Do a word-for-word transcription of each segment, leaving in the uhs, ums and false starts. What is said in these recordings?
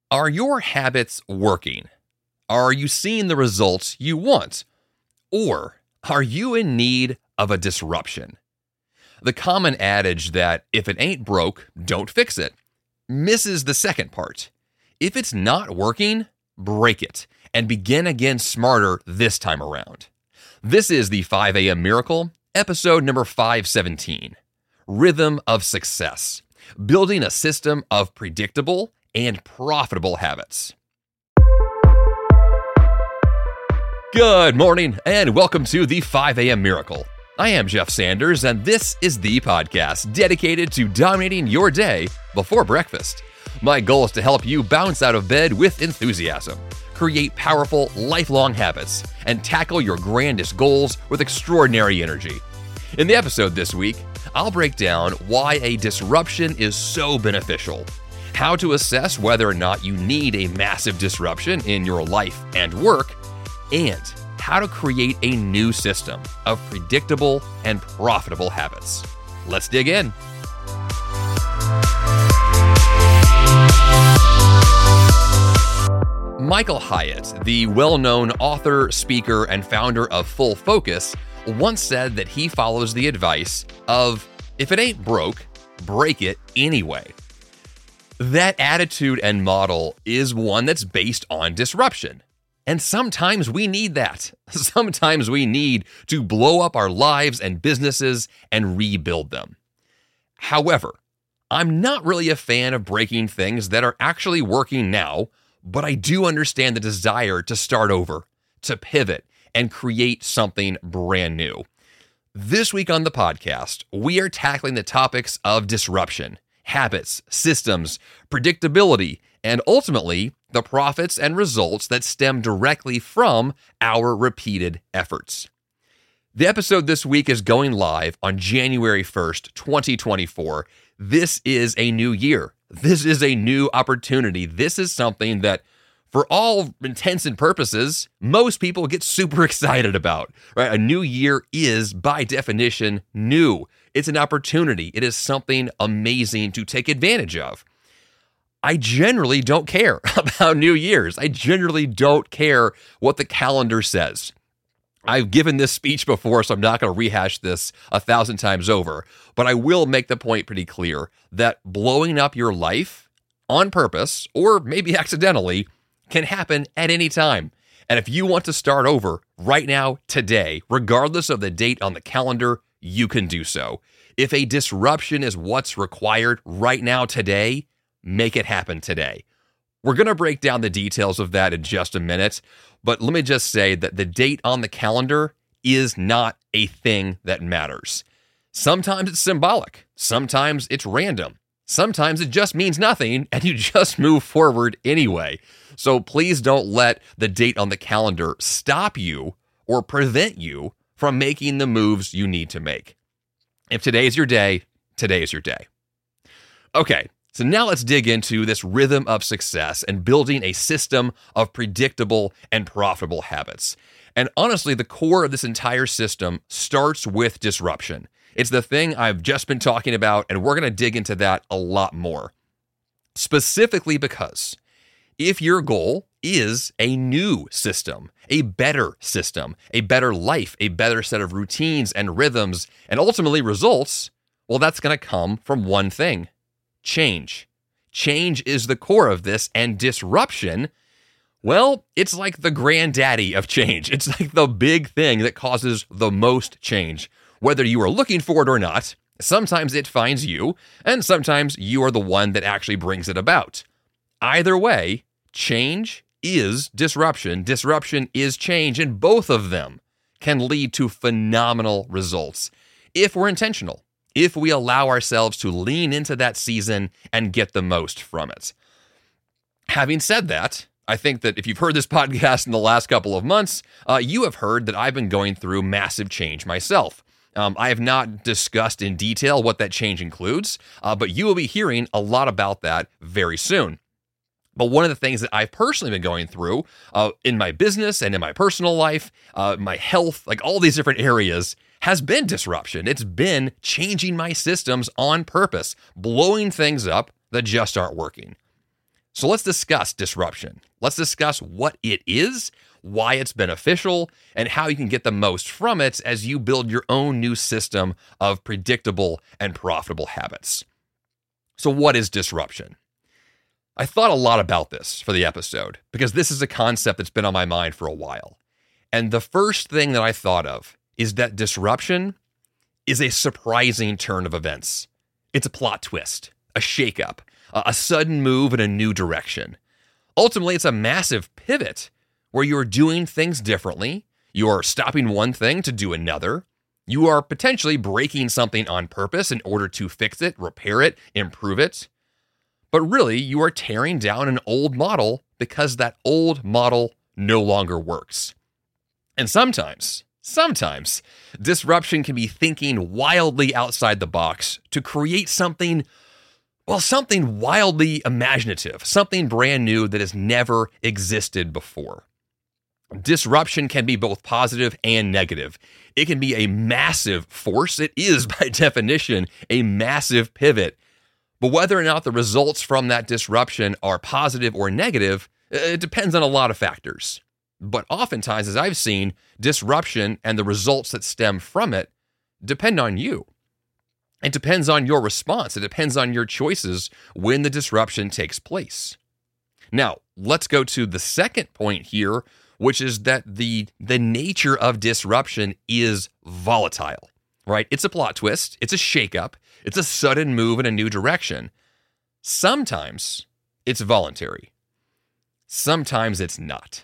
Are your habits working? Are you seeing the results you want? Or are you in need of a disruption? The common adage that if it ain't broke, don't fix it misses the second part. If it's not working, break it and begin again smarter this time around. This is the five a.m. Miracle, episode number five seventeen. Rhythm of Success, building a system of predictable and profitable habits. Good morning and welcome to the five a.m. Miracle. I am Jeff Sanders and this is the podcast dedicated to dominating your day before breakfast. My goal is to help you bounce out of bed with enthusiasm, create powerful, lifelong habits, and tackle your grandest goals with extraordinary energy. In the episode this week, I'll break down why a disruption is so beneficial, how to assess whether or not you need a massive disruption in your life and work, and how to create a new system of predictable and profitable habits. Let's dig in. Michael Hyatt, the well-known author, speaker, and founder of Full Focus, once said that he follows the advice of, if it ain't broke, break it anyway. That attitude and model is one that's based on disruption. And sometimes we need that. Sometimes we need to blow up our lives and businesses and rebuild them. However, I'm not really a fan of breaking things that are actually working now, but I do understand the desire to start over, to pivot, and create something brand new. This week on the podcast, we are tackling the topics of disruption, habits, systems, predictability, and ultimately, the profits and results that stem directly from our repeated efforts. The episode this week is going live on January first, twenty twenty-four. This is a new year. This is a new opportunity. This is something that, for all intents and purposes, most people get super excited about, right? A new year is, by definition, new. It's an opportunity. It is something amazing to take advantage of. I generally don't care about New Year's. I generally don't care what the calendar says. I've given this speech before, so I'm not going to rehash this a thousand times over, but I will make the point pretty clear that blowing up your life on purpose, or maybe accidentally, can happen at any time. And if you want to start over right now, today, regardless of the date on the calendar, you can do so. If a disruption is what's required right now, today, make it happen today. We're going to break down the details of that in just a minute, but let me just say that the date on the calendar is not a thing that matters. Sometimes it's symbolic. Sometimes it's random. Sometimes it just means nothing and you just move forward anyway. So please don't let the date on the calendar stop you or prevent you from making the moves you need to make. If today is your day, today is your day. Okay. So now let's dig into this rhythm of success and building a system of predictable and profitable habits. And honestly, the core of this entire system starts with disruption. It's the thing I've just been talking about, and we're going to dig into that a lot more. Specifically because if your goal is a new system, a better system, a better life, a better set of routines and rhythms, and ultimately results, well, that's going to come from one thing. Change. Change is the core of this, and disruption, well, it's like the granddaddy of change. It's like the big thing that causes the most change. Whether you are looking for it or not, sometimes it finds you, and sometimes you are the one that actually brings it about. Either way, change is disruption. Disruption is change, and both of them can lead to phenomenal results if we're intentional. If we allow ourselves to lean into that season and get the most from it. Having said that, I think that if you've heard this podcast in the last couple of months, uh, you have heard that I've been going through massive change myself. Um, I have not discussed in detail what that change includes, uh, but you will be hearing a lot about that very soon. But one of the things that I've personally been going through uh, in my business and in my personal life, uh, my health, like all these different areas, has been disruption. It's been changing my systems on purpose, blowing things up that just aren't working. So let's discuss disruption. Let's discuss what it is, why it's beneficial, and how you can get the most from it as you build your own new system of predictable and profitable habits. So what is disruption? I thought a lot about this for the episode because this is a concept that's been on my mind for a while. And the first thing that I thought of is that disruption is a surprising turn of events. It's a plot twist, a shakeup, a sudden move in a new direction. Ultimately, it's a massive pivot where you're doing things differently. You are stopping one thing to do another. You are potentially breaking something on purpose in order to fix it, repair it, improve it. But really, you are tearing down an old model because that old model no longer works. And sometimes, sometimes, disruption can be thinking wildly outside the box to create something, well, something wildly imaginative, something brand new that has never existed before. Disruption can be both positive and negative. It can be a massive force. It is, by definition, a massive pivot. But whether or not the results from that disruption are positive or negative, it depends on a lot of factors. But oftentimes, as I've seen, disruption and the results that stem from it depend on you. It depends on your response. It depends on your choices when the disruption takes place. Now, let's go to the second point here, which is that the, the nature of disruption is volatile, right? It's a plot twist. It's a shakeup. It's a sudden move in a new direction. Sometimes it's voluntary. Sometimes it's not.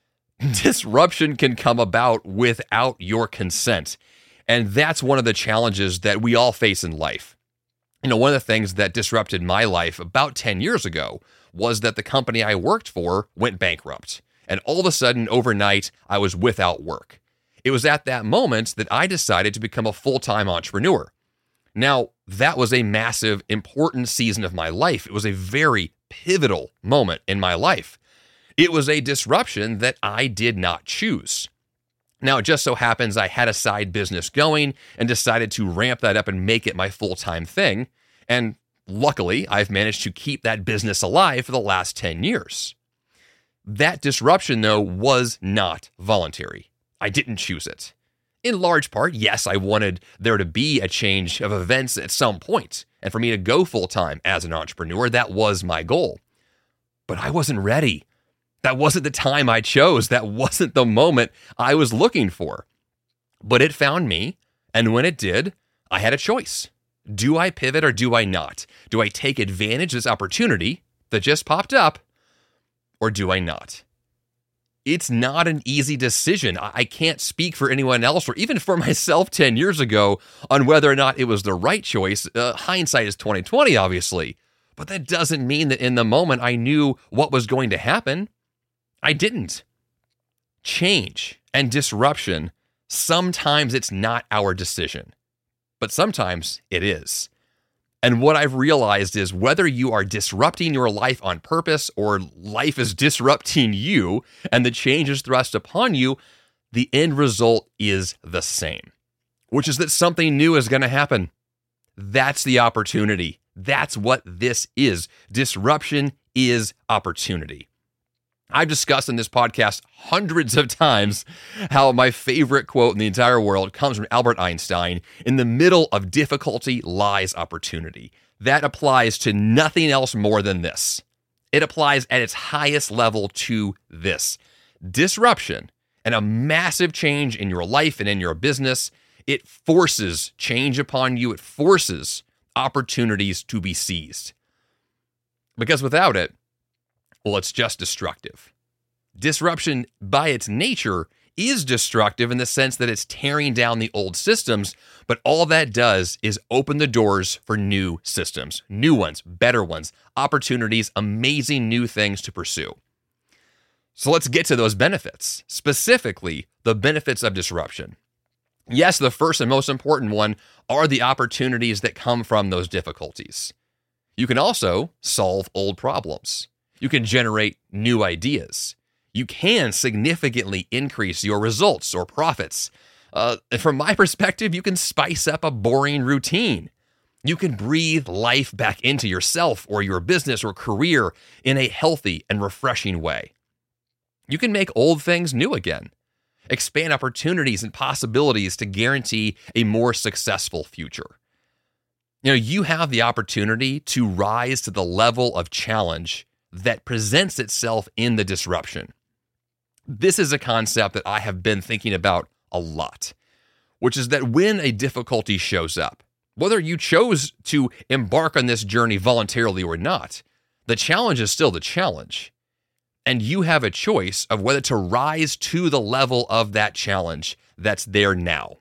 Disruption can come about without your consent. And that's one of the challenges that we all face in life. You know, one of the things that disrupted my life about ten years ago was that the company I worked for went bankrupt. And all of a sudden, overnight, I was without work. It was at that moment that I decided to become a full-time entrepreneur. Now, that was a massive, important season of my life. It was a very pivotal moment in my life. It was a disruption that I did not choose. Now, it just so happens I had a side business going and decided to ramp that up and make it my full-time thing. And luckily, I've managed to keep that business alive for the last ten years. That disruption, though, was not voluntary. I didn't choose it. In large part, yes, I wanted there to be a change of events at some point, and for me to go full-time as an entrepreneur, that was my goal. But I wasn't ready. That wasn't the time I chose. That wasn't the moment I was looking for. But it found me, and when it did, I had a choice. Do I pivot or do I not? Do I take advantage of this opportunity that just popped up, or do I not? It's not an easy decision. I can't speak for anyone else or even for myself ten years ago on whether or not it was the right choice. Uh, hindsight is twenty twenty, obviously. But that doesn't mean that in the moment I knew what was going to happen. I didn't. Change and disruption, sometimes it's not our decision, but sometimes it is. And what I've realized is whether you are disrupting your life on purpose or life is disrupting you and the change is thrust upon you, the end result is the same, which is that something new is going to happen. That's the opportunity. That's what this is. Disruption is opportunity. I've discussed in this podcast hundreds of times how my favorite quote in the entire world comes from Albert Einstein: "In the middle of difficulty lies opportunity." That applies to nothing else more than this. It applies at its highest level to this. Disruption and a massive change in your life and in your business, it forces change upon you. It forces opportunities to be seized. Because without it, well, it's just destructive. Disruption, by its nature, is destructive in the sense that it's tearing down the old systems, but all that does is open the doors for new systems, new ones, better ones, opportunities, amazing new things to pursue. So let's get to those benefits, specifically the benefits of disruption. Yes, the first and most important one are the opportunities that come from those difficulties. You can also solve old problems. You can generate new ideas. You can significantly increase your results or profits. Uh, from my perspective, you can spice up a boring routine. You can breathe life back into yourself or your business or career in a healthy and refreshing way. You can make old things new again. Expand opportunities and possibilities to guarantee a more successful future. You know, you have the opportunity to rise to the level of challenge that presents itself in the disruption. This is a concept that I have been thinking about a lot, which is that when a difficulty shows up, whether you chose to embark on this journey voluntarily or not, the challenge is still the challenge. And you have a choice of whether to rise to the level of that challenge that's there now.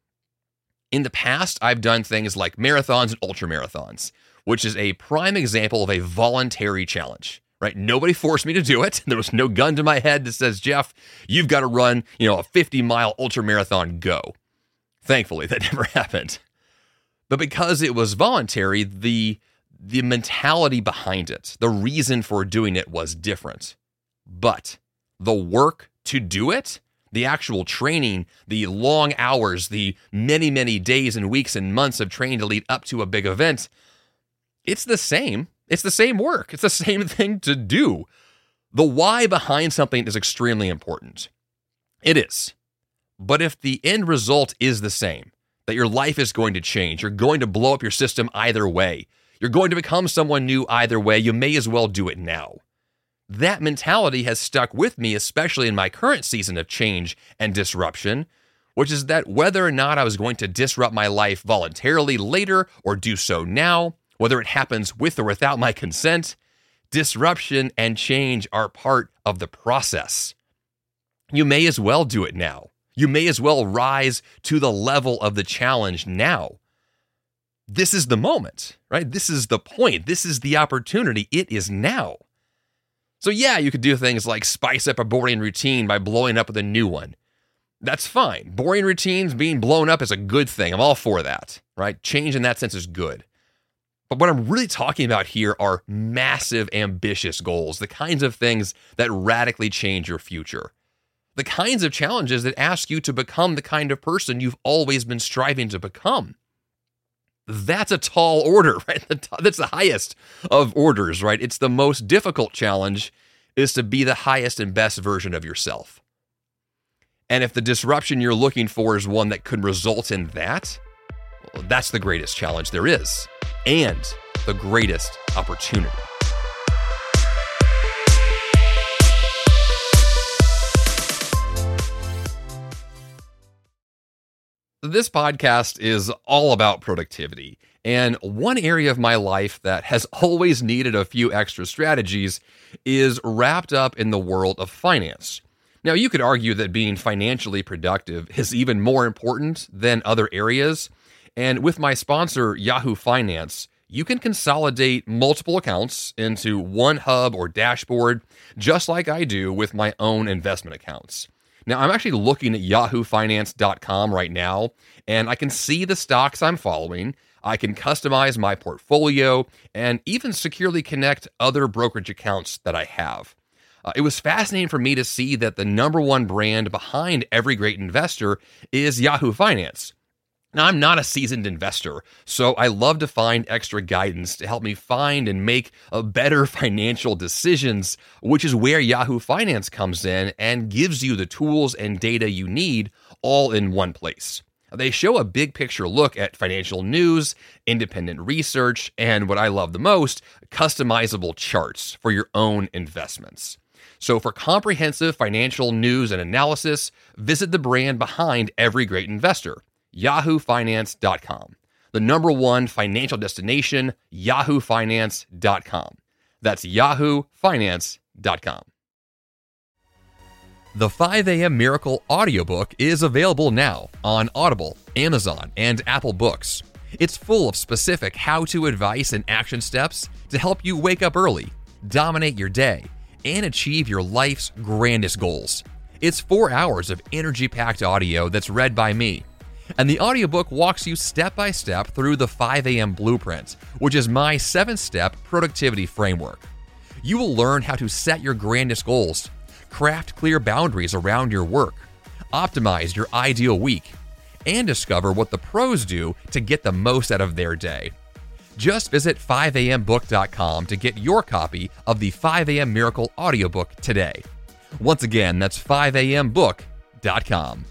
In the past, I've done things like marathons and ultramarathons, which is a prime example of a voluntary challenge, right? Nobody forced me to do it. There was no gun to my head that says, Jeff, you've got to run, you know, a fifty mile ultramarathon, go. Thankfully, that never happened. But because it was voluntary, the, the mentality behind it, the reason for doing it was different. But the work to do it, the actual training, the long hours, the many, many days and weeks and months of training to lead up to a big event, it's the same. It's the same work. It's the same thing to do. The why behind something is extremely important. It is. But if the end result is the same, that your life is going to change, you're going to blow up your system either way, you're going to become someone new either way, you may as well do it now. That mentality has stuck with me, especially in my current season of change and disruption, which is that whether or not I was going to disrupt my life voluntarily later or do so now, whether it happens with or without my consent, disruption and change are part of the process. You may as well do it now. You may as well rise to the level of the challenge now. This is the moment, right? This is the point. This is the opportunity. It is now. So yeah, you could do things like spice up a boring routine by blowing up with a new one. That's fine. Boring routines being blown up is a good thing. I'm all for that, right? Change in that sense is good. But what I'm really talking about here are massive, ambitious goals, the kinds of things that radically change your future. The kinds of challenges that ask you to become the kind of person you've always been striving to become. That's a tall order, right? That's the highest of orders, right? It's the most difficult challenge is to be the highest and best version of yourself. And if the disruption you're looking for is one that could result in that, well, that's the greatest challenge there is, and the greatest opportunity. This podcast is all about productivity, and one area of my life that has always needed a few extra strategies is wrapped up in the world of finance. Now, you could argue that being financially productive is even more important than other areas, and with my sponsor, Yahoo Finance, you can consolidate multiple accounts into one hub or dashboard, just like I do with my own investment accounts. Now, I'm actually looking at yahoo finance dot com right now, and I can see the stocks I'm following. I can customize my portfolio and even securely connect other brokerage accounts that I have. Uh, it was fascinating for me to see that the number one brand behind every great investor is Yahoo Finance. Now, I'm not a seasoned investor, so I love to find extra guidance to help me find and make a better financial decisions, which is where Yahoo Finance comes in and gives you the tools and data you need all in one place. They show a big picture look at financial news, independent research, and what I love the most, customizable charts for your own investments. So for comprehensive financial news and analysis, visit the brand behind every great investor. yahoo finance dot com. The number one financial destination, yahoo finance dot com. That's yahoo finance dot com. The five a.m. Miracle audiobook is available now on Audible, Amazon, and Apple Books. It's full of specific how-to advice and action steps to help you wake up early, dominate your day, and achieve your life's grandest goals. It's four hours of energy-packed audio that's read by me. And the audiobook walks you step by step through the five a.m. Blueprint, which is my seven-step productivity framework. You will learn how to set your grandest goals, craft clear boundaries around your work, optimize your ideal week, and discover what the pros do to get the most out of their day. Just visit five a m book dot com to get your copy of the five a m Miracle audiobook today. Once again, that's five a m book dot com.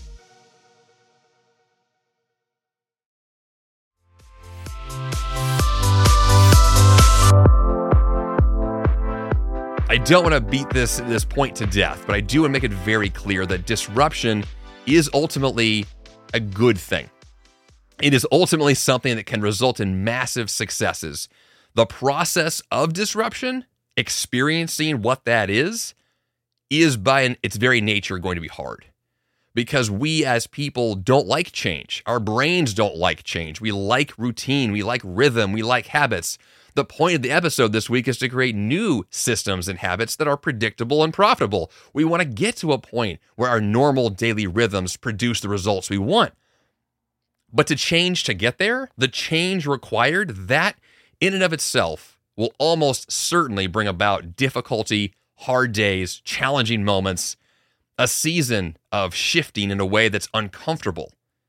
I don't want to beat this, this point to death, but I do want to make it very clear that disruption is ultimately a good thing. It is ultimately something that can result in massive successes. The process of disruption, experiencing what that is, is by an, its very nature going to be hard. Because we as people don't like change. Our brains don't like change. We like routine. We like rhythm. We like habits. The point of the episode this week is to create new systems and habits that are predictable and profitable. We want to get to a point where our normal daily rhythms produce the results we want. But to change to get there, the change required, that in and of itself will almost certainly bring about difficulty, hard days, challenging moments, a season of shifting in a way that's uncomfortable.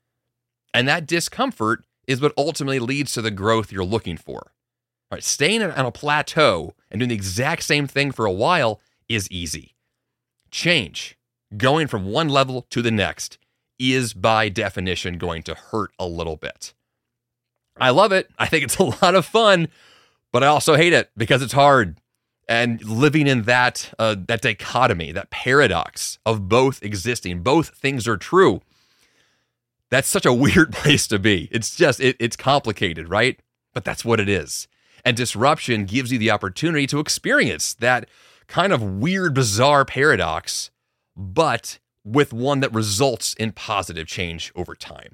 And that discomfort is what ultimately leads to the growth you're looking for. All right, staying on a plateau and doing the exact same thing for a while is easy. Change, going from one level to the next, is by definition going to hurt a little bit. I love it. I think it's a lot of fun, but I also hate it because it's hard. And living in that uh, that dichotomy, that paradox of both existing, both things are true. That's such a weird place to be. It's just, it, it's complicated, right? But that's what it is. And disruption gives you the opportunity to experience that kind of weird, bizarre paradox, but with one that results in positive change over time.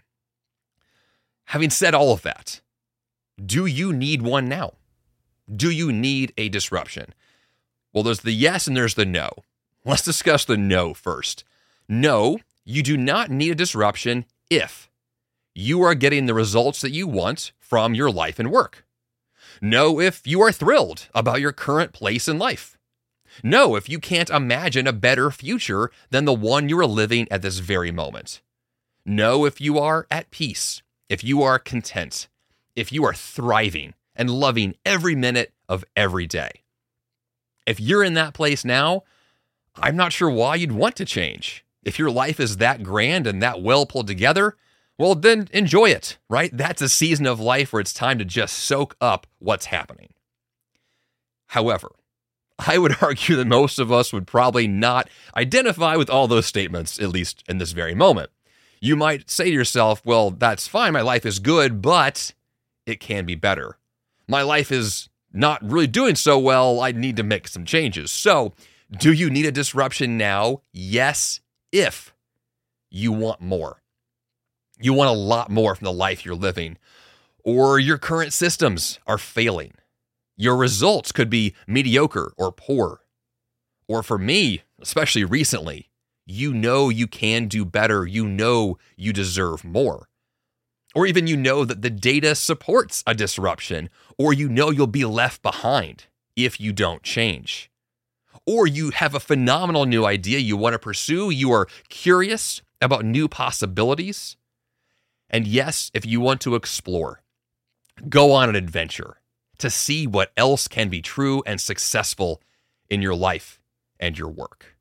Having said all of that, do you need one now? Do you need a disruption? Well, there's the yes and there's the no. Let's discuss the no first. No, you do not need a disruption if you are getting the results that you want from your life and work. No, if you are thrilled about your current place in life. No, if you can't imagine a better future than the one you are living at this very moment. No, if you are at peace, if you are content, if you are thriving and loving every minute of every day. If you're in that place now, I'm not sure why you'd want to change. If your life is that grand and that well pulled together, well, then enjoy it, right? That's a season of life where it's time to just soak up what's happening. However, I would argue that most of us would probably not identify with all those statements, at least in this very moment. You might say to yourself, well, that's fine, my life is good, but it can be better. My life is not really doing so well, I need to make some changes. So, do you need a disruption now? Yes, if you want more. You want a lot more from the life you're living, or your current systems are failing. Your results could be mediocre or poor. Or for me, especially recently, you know you can do better. You know you deserve more. Or even you know that the data supports a disruption, or you know you'll be left behind if you don't change. Or you have a phenomenal new idea you want to pursue. You are curious about new possibilities. And yes, if you want to explore, go on an adventure to see what else can be true and successful in your life and your work.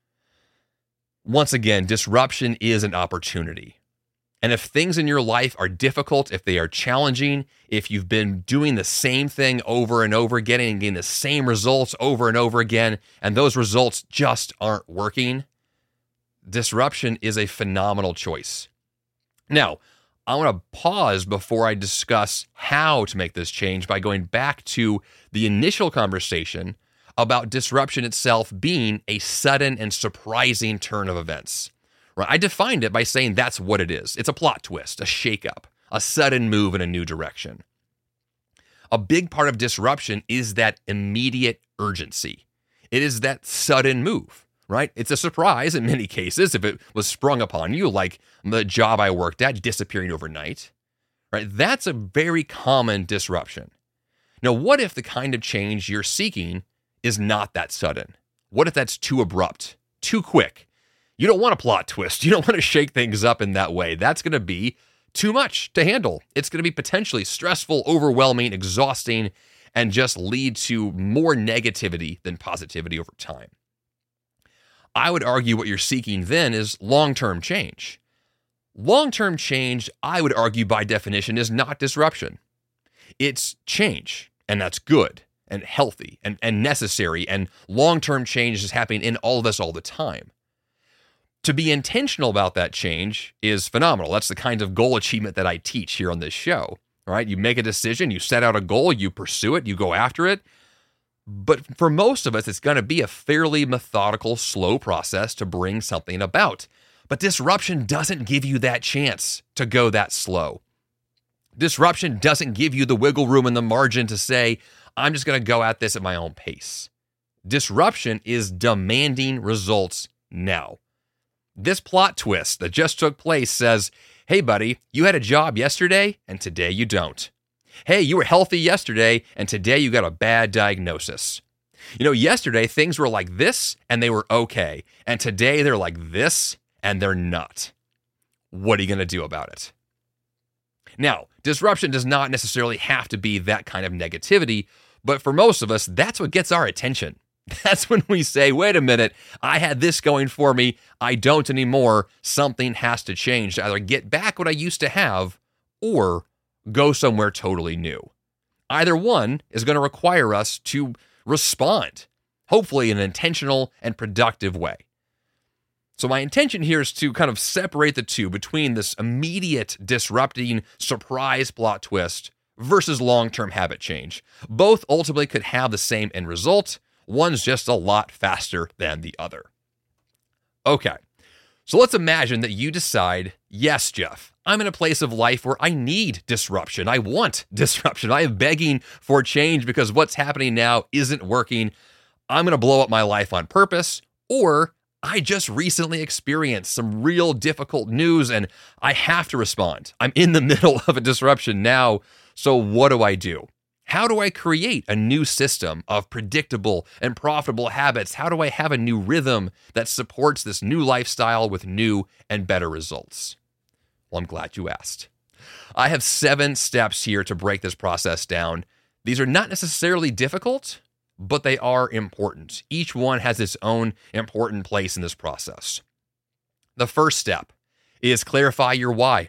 Once again, disruption is an opportunity. And if things in your life are difficult, if they are challenging, if you've been doing the same thing over and over again and getting the same results over and over again, and those results just aren't working, disruption is a phenomenal choice. Now, I want to pause before I discuss how to make this change by going back to the initial conversation about disruption itself being a sudden and surprising turn of events. Right? I defined it by saying that's what it is. It's a plot twist, a shakeup, a sudden move in a new direction. A big part of disruption is that immediate urgency. It is that sudden move, right? It's a surprise in many cases if it was sprung upon you, like the job I worked at disappearing overnight, right? That's a very common disruption. Now, what if the kind of change you're seeking is not that sudden? What if that's too abrupt, too quick? You don't want a plot twist. You don't want to shake things up in that way. That's going to be too much to handle. It's going to be potentially stressful, overwhelming, exhausting, and just lead to more negativity than positivity over time. I would argue what you're seeking then is long-term change. Long-term change, I would argue by definition, is not disruption. It's change, and that's good and healthy and, and necessary, and long-term change is happening in all of us all the time. To be intentional about that change is phenomenal. That's the kind of goal achievement that I teach here on this show, right? You make a decision, you set out a goal, you pursue it, you go after it. But for most of us, it's going to be a fairly methodical, slow process to bring something about. But disruption doesn't give you that chance to go that slow. Disruption doesn't give you the wiggle room and the margin to say, I'm just going to go at this at my own pace. Disruption is demanding results now. This plot twist that just took place says, hey, buddy, you had a job yesterday, and today you don't. Hey, you were healthy yesterday, and today you got a bad diagnosis. You know, yesterday things were like this, and they were okay. And today they're like this, and they're not. What are you going to do about it? Now, disruption does not necessarily have to be that kind of negativity, but for most of us, that's what gets our attention. That's when we say, wait a minute, I had this going for me, I don't anymore, something has to change to either get back what I used to have or go somewhere totally new. Either one is going to require us to respond, hopefully in an intentional and productive way. So my intention here is to kind of separate the two between this immediate disrupting surprise plot twist versus long-term habit change. Both ultimately could have the same end result. One's just a lot faster than the other. Okay, so let's imagine that you decide, yes, Jeff, I'm in a place of life where I need disruption. I want disruption. I am begging for change because what's happening now isn't working. I'm going to blow up my life on purpose, or I just recently experienced some real difficult news and I have to respond. I'm in the middle of a disruption now, so what do I do? How do I create a new system of predictable and profitable habits? How do I have a new rhythm that supports this new lifestyle with new and better results? Well, I'm glad you asked. I have seven steps here to break this process down. These are not necessarily difficult, but they are important. Each one has its own important place in this process. The first step is clarify your why.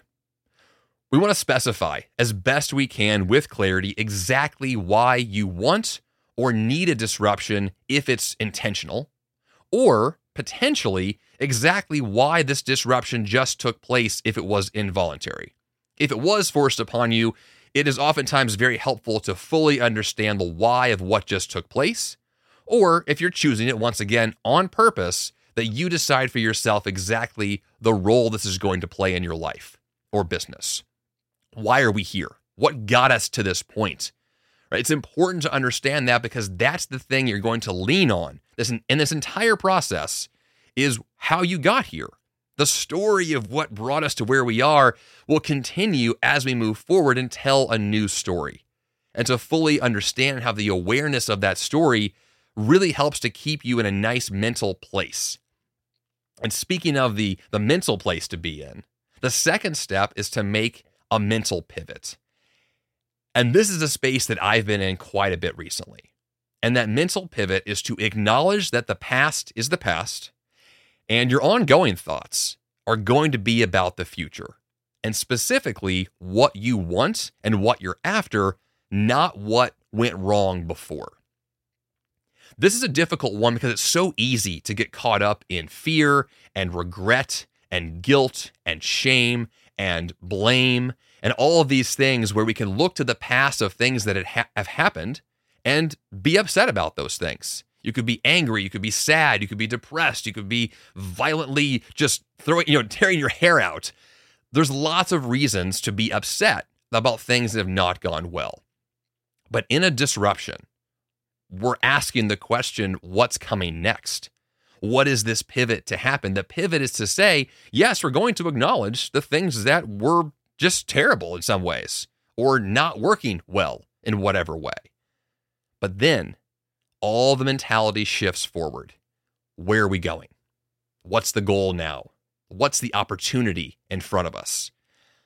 We want to specify as best we can with clarity exactly why you want or need a disruption if it's intentional, or potentially exactly why this disruption just took place if it was involuntary. If it was forced upon you, it is oftentimes very helpful to fully understand the why of what just took place, or if you're choosing it once again on purpose, that you decide for yourself exactly the role this is going to play in your life or business. Why are we here? What got us to this point? Right? It's important to understand that because that's the thing you're going to lean on. This, in this entire process is how you got here. The story of what brought us to where we are will continue as we move forward and tell a new story. And to fully understand how the awareness of that story really helps to keep you in a nice mental place. And speaking of the, the mental place to be in, the second step is to make a mental pivot. And this is a space that I've been in quite a bit recently. And that mental pivot is to acknowledge that the past is the past, and your ongoing thoughts are going to be about the future, and specifically what you want and what you're after, not what went wrong before. This is a difficult one because it's so easy to get caught up in fear and regret and guilt and shame and blame and all of these things where we can look to the past of things that ha- have happened and be upset about those things. You could be angry, you could be sad, you could be depressed, you could be violently just throwing, you know, tearing your hair out. There's lots of reasons to be upset about things that have not gone well. But in a disruption, we're asking the question, what's coming next? What is this pivot to happen? The pivot is to say, yes, we're going to acknowledge the things that were just terrible in some ways or not working well in whatever way. But then all the mentality shifts forward. Where are we going? What's the goal now? What's the opportunity in front of us?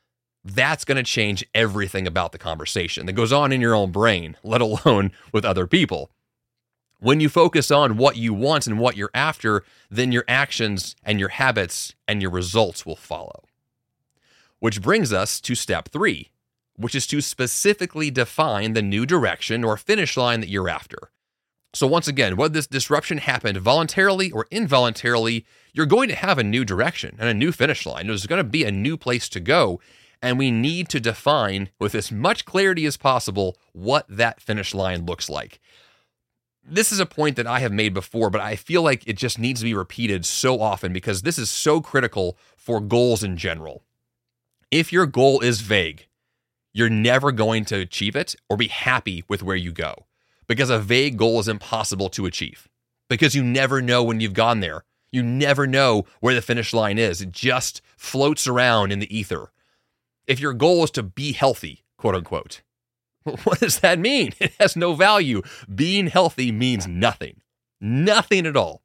that's going to change everything about the conversation that goes on in your own brain, let alone with other people. When you focus on what you want and what you're after, then your actions and your habits and your results will follow. Which brings us to step three, which is to specifically define the new direction or finish line that you're after. So once again, whether this disruption happened voluntarily or involuntarily, you're going to have a new direction and a new finish line. There's going to be a new place to go, and we need to define with as much clarity as possible what that finish line looks like. This is a point that I have made before, but I feel like it just needs to be repeated so often because this is so critical for goals in general. If your goal is vague, you're never going to achieve it or be happy with where you go, because a vague goal is impossible to achieve because you never know when you've gone there. You never know where the finish line is. It just floats around in the ether. If your goal is to be healthy, quote unquote, what does that mean? It has no value. Being healthy means nothing. Nothing at all.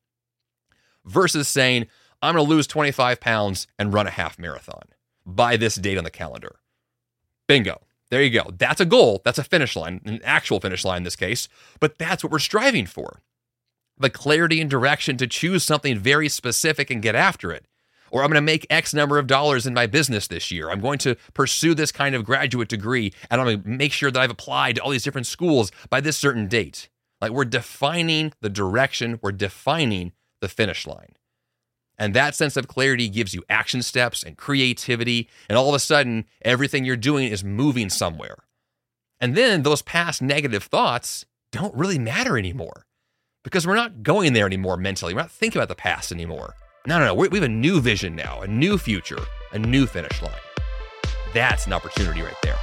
Versus saying, I'm going to lose twenty-five pounds and run a half marathon by this date on the calendar. Bingo. There you go. That's a goal. That's a finish line, an actual finish line in this case, but that's what we're striving for. The clarity and direction to choose something very specific and get after it. Or I'm going to make X number of dollars in my business this year. I'm going to pursue this kind of graduate degree, and I'm going to make sure that I've applied to all these different schools by this certain date. Like, we're defining the direction. We're defining the finish line. And that sense of clarity gives you action steps and creativity, and all of a sudden, everything you're doing is moving somewhere. And then those past negative thoughts don't really matter anymore because we're not going there anymore mentally. We're not thinking about the past anymore. No, no, no. We have a new vision now, a new future, a new finish line. That's an opportunity right there.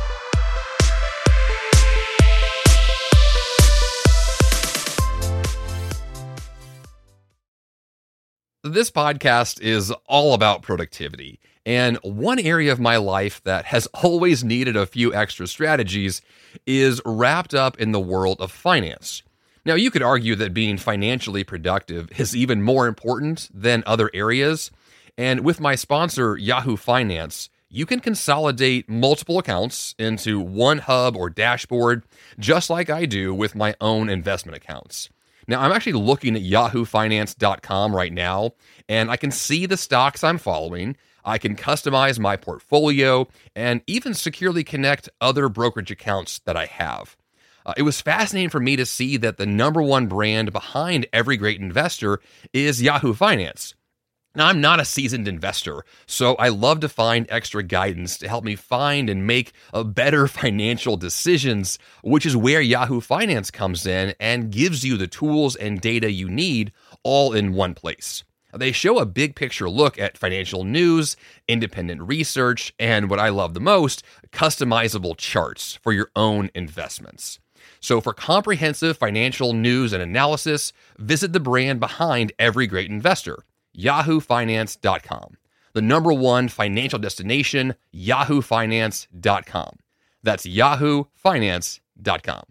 This podcast is all about productivity, and one area of my life that has always needed a few extra strategies is wrapped up in the world of finance. Now, you could argue that being financially productive is even more important than other areas, and with my sponsor, Yahoo Finance, you can consolidate multiple accounts into one hub or dashboard, just like I do with my own investment accounts. Now, I'm actually looking at yahoo finance dot com right now, and I can see the stocks I'm following. I can customize my portfolio and even securely connect other brokerage accounts that I have. Uh, it was fascinating for me to see that the number one brand behind every great investor is Yahoo Finance. Now, I'm not a seasoned investor, so I love to find extra guidance to help me find and make a better financial decisions, which is where Yahoo Finance comes in and gives you the tools and data you need all in one place. They show a big picture look at financial news, independent research, and what I love the most, customizable charts for your own investments. So for comprehensive financial news and analysis, visit the brand behind every great investor, yahoo finance dot com. The number one financial destination, yahoo finance dot com. That's yahoo finance dot com.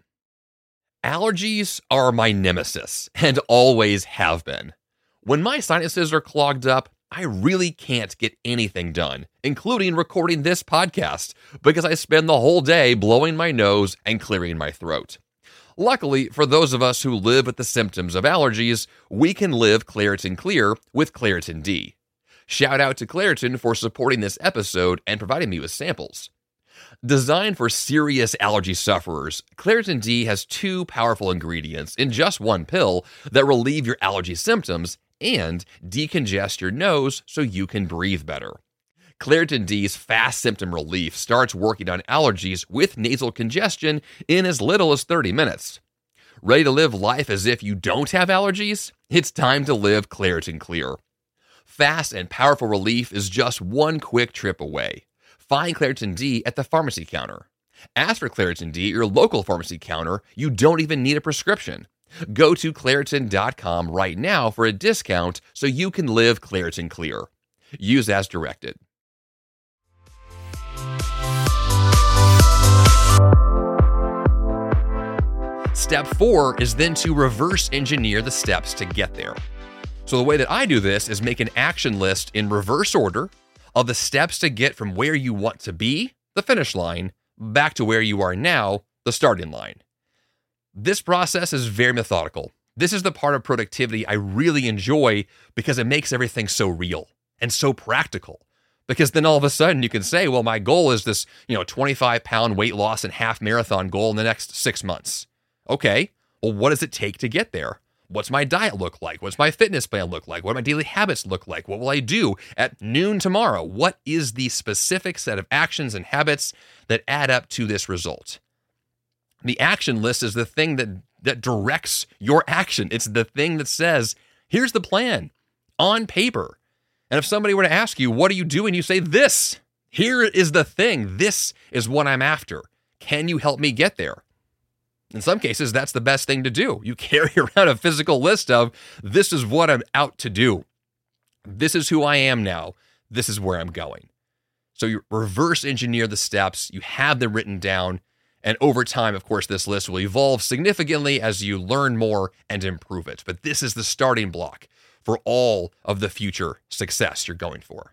Allergies are my nemesis and always have been. When my sinuses are clogged up, I really can't get anything done, including recording this podcast, because I spend the whole day blowing my nose and clearing my throat. Luckily, for those of us who live with the symptoms of allergies, we can live Claritin Clear with Claritin D. Shout out to Claritin for supporting this episode and providing me with samples. Designed for serious allergy sufferers, Claritin D has two powerful ingredients in just one pill that relieve your allergy symptoms and decongest your nose so you can breathe better. Claritin D's fast symptom relief starts working on allergies with nasal congestion in as little as thirty minutes. Ready to live life as if you don't have allergies? It's time to live Claritin Clear. Fast and powerful relief is just one quick trip away. Find Claritin D at the pharmacy counter. Ask for Claritin D at your local pharmacy counter. You don't even need a prescription. Go to Claritin dot com right now for a discount so you can live Claritin Clear. Use as directed. Step four is then to reverse engineer the steps to get there. So the way that I do this is make an action list in reverse order, of the steps to get from where you want to be, the finish line, back to where you are now, the starting line. This process is very methodical. This is the part of productivity I really enjoy because it makes everything so real and so practical. Because then all of a sudden you can say, well, my goal is this, you know, twenty-five pound weight loss and half marathon goal in the next six months. Okay, well, what does it take to get there? What's my diet look like? What's my fitness plan look like? What do my daily habits look like? What will I do at noon tomorrow? What is the specific set of actions and habits that add up to this result? The action list is the thing that, that directs your action. It's the thing that says, here's the plan on paper. And if somebody were to ask you, what are you doing? You say, this. Here is the thing. This is what I'm after. Can you help me get there? In some cases, that's the best thing to do. You carry around a physical list of, this is what I'm out to do. This is who I am now. This is where I'm going. So you reverse engineer the steps. You have them written down. And over time, of course, this list will evolve significantly as you learn more and improve it. But this is the starting block for all of the future success you're going for.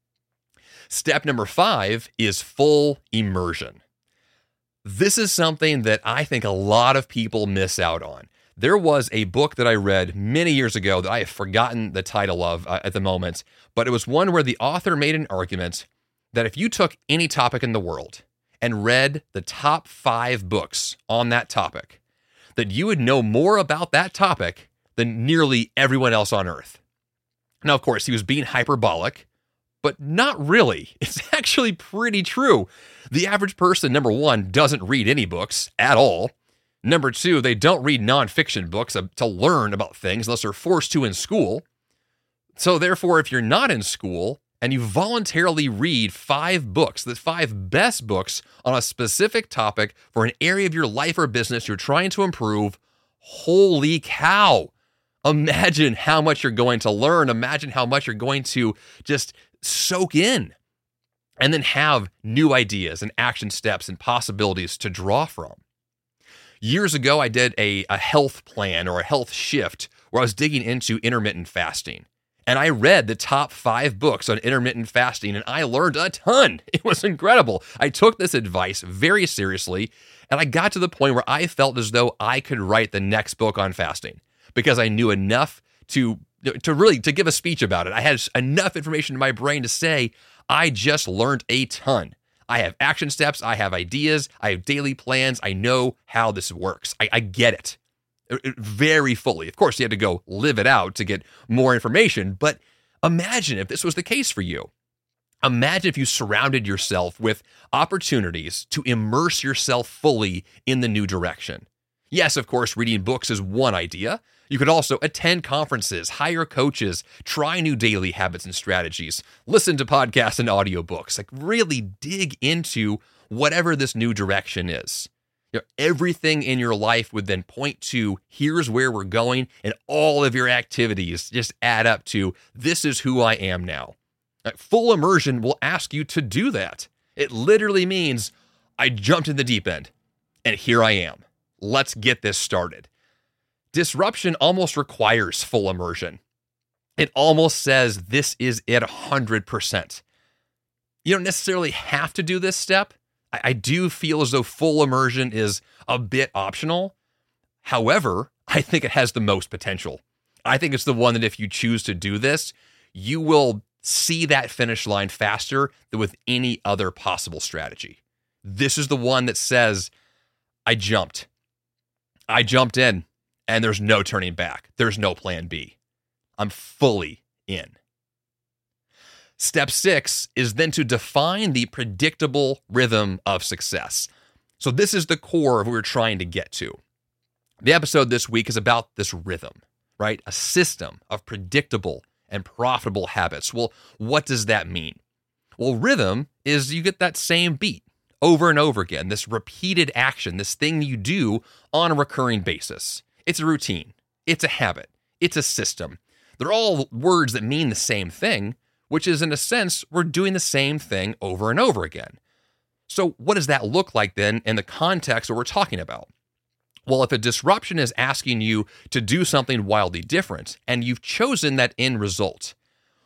Step number five is full immersion. This is something that I think a lot of people miss out on. There was a book that I read many years ago that I have forgotten the title of uh, at the moment, but it was one where the author made an argument that if you took any topic in the world and read the top five books on that topic, that you would know more about that topic than nearly everyone else on earth. Now, of course, he was being hyperbolic, but not really. It's actually pretty true. The average person, number one, doesn't read any books at all. Number two, they don't read nonfiction books to learn about things unless they're forced to in school. So therefore, if you're not in school and you voluntarily read five books, the five best books on a specific topic for an area of your life or business you're trying to improve, holy cow. Imagine how much you're going to learn. Imagine how much you're going to just soak in and then have new ideas and action steps and possibilities to draw from. Years ago, I did a, a health plan or a health shift where I was digging into intermittent fasting. And I read the top five books on intermittent fasting, and I learned a ton. It was incredible. I took this advice very seriously, and I got to the point where I felt as though I could write the next book on fasting because I knew enough to to really to give a speech about it. I had enough information in my brain to say, I just learned a ton. I have action steps. I have ideas. I have daily plans. I know how this works. I, I get it. Very fully. Of course, you had to go live it out to get more information, but imagine if this was the case for you. Imagine if you surrounded yourself with opportunities to immerse yourself fully in the new direction. Yes, of course, reading books is one idea. You could also attend conferences, hire coaches, try new daily habits and strategies, listen to podcasts and audiobooks, like really dig into whatever this new direction is. You know, everything in your life would then point to here's where we're going, and all of your activities just add up to this is who I am now. Like, full immersion will ask you to do that. It literally means I jumped in the deep end, and here I am. Let's get this started. Disruption almost requires full immersion. It almost says this is it one hundred percent. You don't necessarily have to do this step. I do feel as though full immersion is a bit optional. However, I think it has the most potential. I think it's the one that if you choose to do this, you will see that finish line faster than with any other possible strategy. This is the one that says, I jumped. I jumped in, and there's no turning back. There's no plan B. I'm fully in. Step six is then to define the predictable rhythm of success. So this is the core of what we're trying to get to. The episode this week is about this rhythm, right? A system of predictable and profitable habits. Well, what does that mean? Well, rhythm is you get that same beat over and over again, this repeated action, this thing you do on a recurring basis. It's a routine. It's a habit. It's a system. They're all words that mean the same thing, which is, in a sense, we're doing the same thing over and over again. So what does that look like then in the context that we're talking about? Well, if a disruption is asking you to do something wildly different, and you've chosen that end result,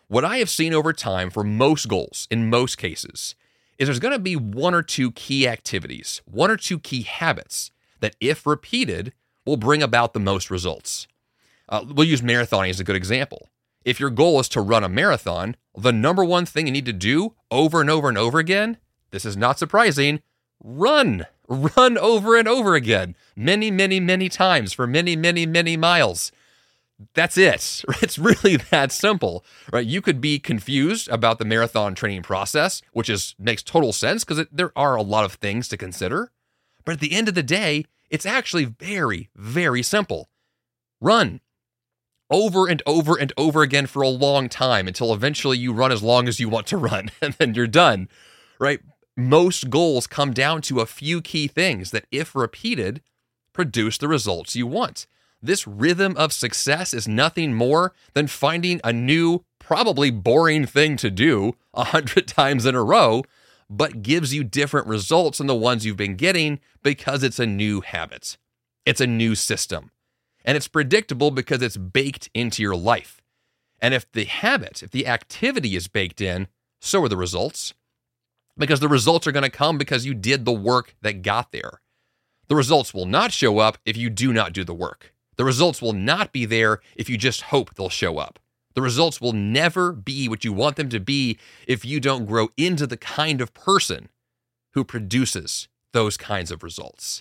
What I have seen over time for most goals, in most cases, is there's going to be one or two key activities, one or two key habits that, if repeated, will bring about the most results. Uh, we'll use marathoning as a good example. If your goal is to run a marathon, the number one thing you need to do over and over and over again, this is not surprising, run. Run over and over again, many, many, many times for many, many, many miles. That's it. It's really that simple, right? You could be confused about the marathon training process, which is makes total sense because there are a lot of things to consider. But at the end of the day, it's actually very, very simple. Run over and over and over again for a long time until eventually you run as long as you want to run, and then you're done, right? Most goals come down to a few key things that, if repeated, produce the results you want. This rhythm of success is nothing more than finding a new, probably boring thing to do a hundred times in a row, but gives you different results than the ones you've been getting because it's a new habit. It's a new system. And it's predictable because it's baked into your life. And if the habit, if the activity is baked in, so are the results. Because the results are going to come because you did the work that got there. The results will not show up if you do not do the work. The results will not be there if you just hope they'll show up. The results will never be what you want them to be if you don't grow into the kind of person who produces those kinds of results.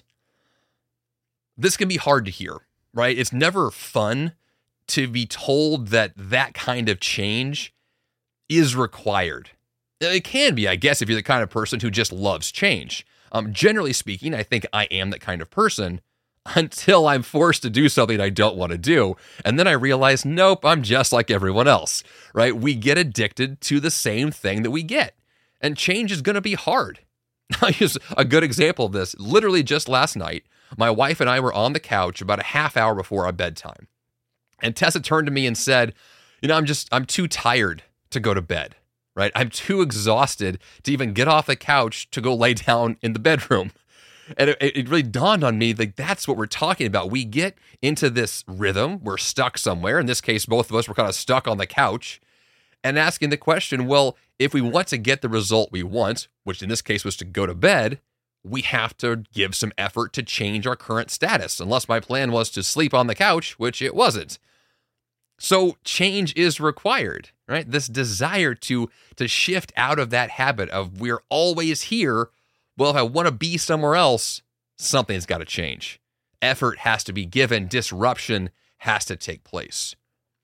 This can be hard to hear, right? It's never fun to be told that that kind of change is required. It can be, I guess, if you're the kind of person who just loves change. Um, generally speaking, I think I am that kind of person until I'm forced to do something I don't want to do. And then I realize, nope, I'm just like everyone else, right? We get addicted to the same thing that we get. And change is going to be hard. I'll use a good example of this. Literally just last night, my wife and I were on the couch about a half hour before our bedtime. And Tessa turned to me and said, you know, I'm just, I'm too tired to go to bed. Right? I'm too exhausted to even get off the couch to go lay down in the bedroom. And it, it really dawned on me that that's what we're talking about. We get into this rhythm. We're stuck somewhere. In this case, both of us were kind of stuck on the couch and asking the question, well, if we want to get the result we want, which in this case was to go to bed, we have to give some effort to change our current status, unless my plan was to sleep on the couch, which it wasn't. So change is required, right? This desire to, to shift out of that habit of we're always here. Well, if I want to be somewhere else, something's got to change. Effort has to be given. Disruption has to take place.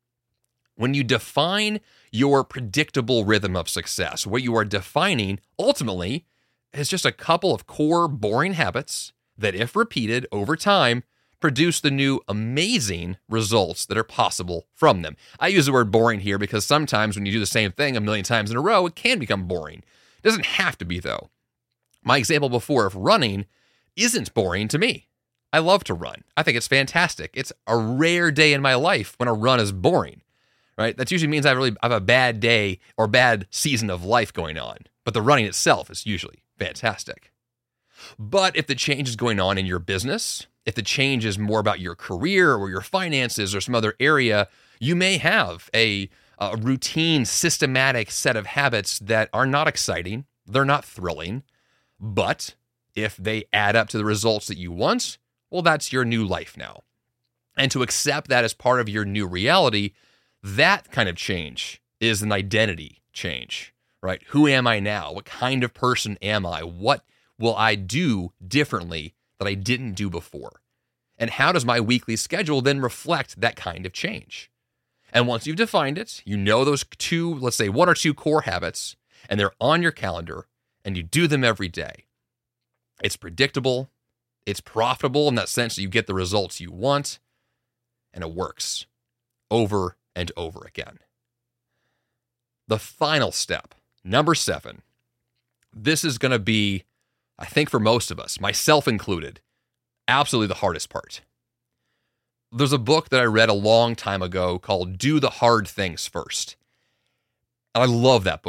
When you define your predictable rhythm of success, what you are defining ultimately is just a couple of core boring habits that, if repeated over time, produce the new amazing results that are possible from them. I use the word boring here because sometimes when you do the same thing a million times in a row, it can become boring. It doesn't have to be, though. My example before of running isn't boring to me. I love to run. I think it's fantastic. It's a rare day in my life when a run is boring, right? That usually means I really have a bad day or bad season of life going on. But the running itself is usually fantastic. But if the change is going on in your business, if the change is more about your career or your finances or some other area, you may have a, a routine, systematic set of habits that are not exciting. They're not thrilling. But if they add up to the results that you want, well, that's your new life now. And to accept that as part of your new reality, that kind of change is an identity change, right? Who am I now? What kind of person am I? What will I do differently that I didn't do before? And how does my weekly schedule then reflect that kind of change? And once you've defined it, you know those two, let's say one or two core habits, and they're on your calendar, and you do them every day. It's predictable, it's profitable in that sense that you get the results you want, and it works over and over again. The final step, number seven, this is going to be, I think for most of us, myself included, absolutely the hardest part. There's a book that I read a long time ago called Do the Hard Things First. And I love that book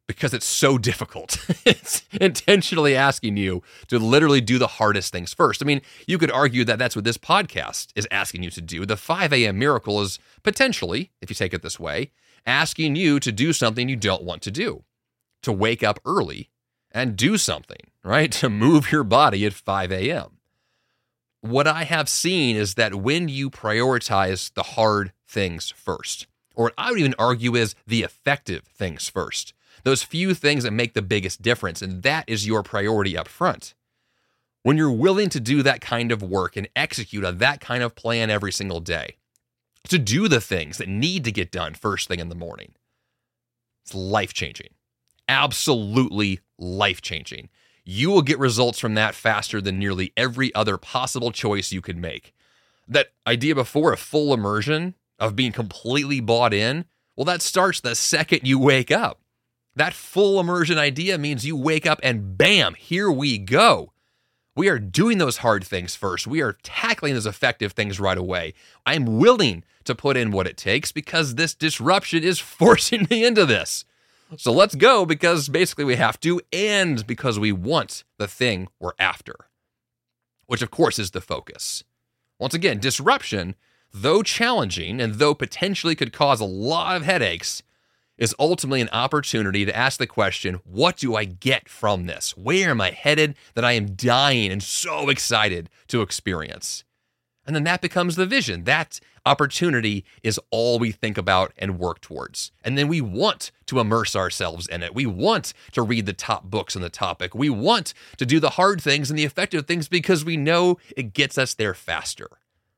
because it's so difficult. It's intentionally asking you to literally do the hardest things first. I mean, you could argue that that's what this podcast is asking you to do. The five a.m. miracle is potentially, if you take it this way, asking you to do something you don't want to do, to wake up early and do something, right? To move your body at five a.m. What I have seen is that when you prioritize the hard things first, or what I would even argue is the effective things first, those few things that make the biggest difference, and that is your priority up front. When you're willing to do that kind of work and execute on that kind of plan every single day, to do the things that need to get done first thing in the morning, it's life-changing. Absolutely life-changing. You will get results from that faster than nearly every other possible choice you could make. That idea before of full immersion, of being completely bought in, well, that starts the second you wake up. That full immersion idea means you wake up and bam, here we go. We are doing those hard things first. We are tackling those effective things right away. I'm willing to put in what it takes because this disruption is forcing me into this. So let's go because basically we have to, and because we want the thing we're after, which of course is the focus. Once again, disruption, though challenging and though potentially could cause a lot of headaches, is ultimately an opportunity to ask the question, what do I get from this? Where am I headed that I am dying and so excited to experience? And then that becomes the vision. That opportunity is all we think about and work towards. And then we want to immerse ourselves in it. We want to read the top books on the topic. We want to do the hard things and the effective things because we know it gets us there faster.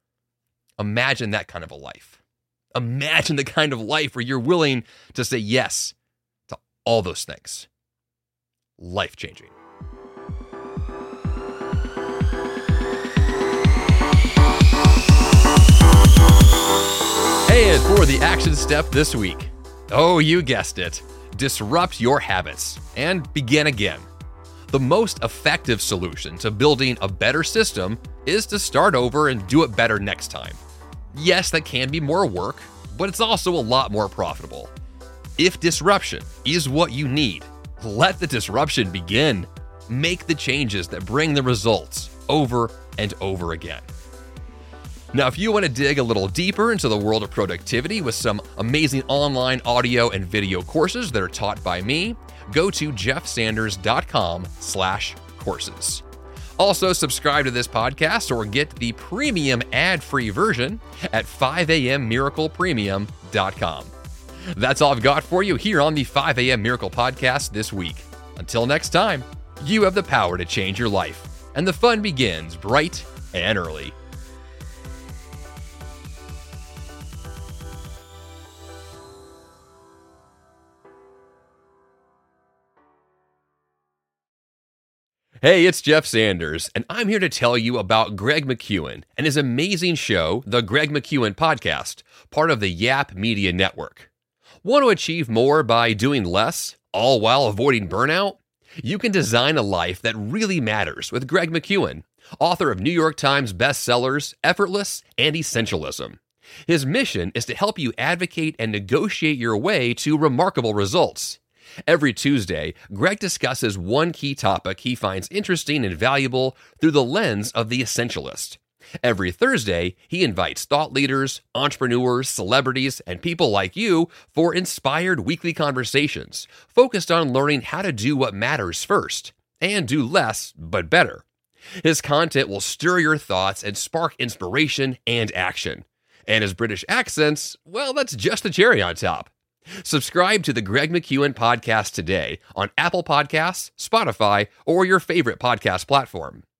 Imagine that kind of a life. Imagine the kind of life where you're willing to say yes to all those things. Life-changing. Hey, and for the action step this week, oh, you guessed it, disrupt your habits and begin again. The most effective solution to building a better system is to start over and do it better next time. Yes, that can be more work, but it's also a lot more profitable. If disruption is what you need, let the disruption begin. Make the changes that bring the results over and over again. Now, if you want to dig a little deeper into the world of productivity with some amazing online audio and video courses that are taught by me, go to jeffsanders.com slash courses. Also, subscribe to this podcast or get the premium ad-free version at five a m miracle premium dot com. That's all I've got for you here on the five a m Miracle Podcast this week. Until next time, you have the power to change your life, and the fun begins bright and early. Hey, it's Jeff Sanders, and I'm here to tell you about Greg McKeown and his amazing show, The Greg McKeown Podcast, part of the Yap Media Network. Want to achieve more by doing less, all while avoiding burnout? You can design a life that really matters with Greg McKeown, author of New York Times bestsellers, Effortless and Essentialism. His mission is to help you advocate and negotiate your way to remarkable results. Every Tuesday, Greg discusses one key topic he finds interesting and valuable through the lens of the essentialist. Every Thursday, he invites thought leaders, entrepreneurs, celebrities, and people like you for inspired weekly conversations focused on learning how to do what matters first and do less but better. His content will stir your thoughts and spark inspiration and action. And his British accents, well, that's just the cherry on top. Subscribe to the Greg McKeown Podcast today on Apple Podcasts, Spotify, or your favorite podcast platform.